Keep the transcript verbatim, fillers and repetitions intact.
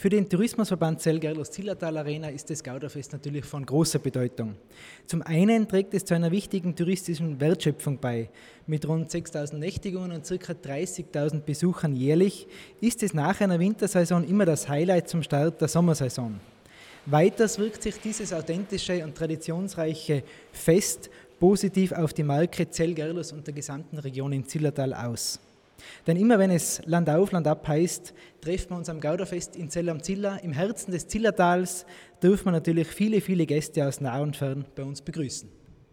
Für den Tourismusverband Zell-Gerlers-Zillertal Arena ist das Gauderfest natürlich von großer Bedeutung. Zum einen trägt es zu einer wichtigen touristischen Wertschöpfung bei. Mit rund sechstausend Nächtigungen und ca. dreißigtausend Besuchern jährlich ist es nach einer Wintersaison immer das Highlight zum Start der Sommersaison. Weiters wirkt sich dieses authentische und traditionsreiche Fest positiv auf die Marke Zell-Gerlers und der gesamten Region in Zillertal aus. Denn immer wenn es Land auf, Land ab heißt, treffen wir uns am Gauderfest in Zell am Ziller. Im Herzen des Zillertals dürfen wir natürlich viele, viele Gäste aus nah und fern bei uns begrüßen.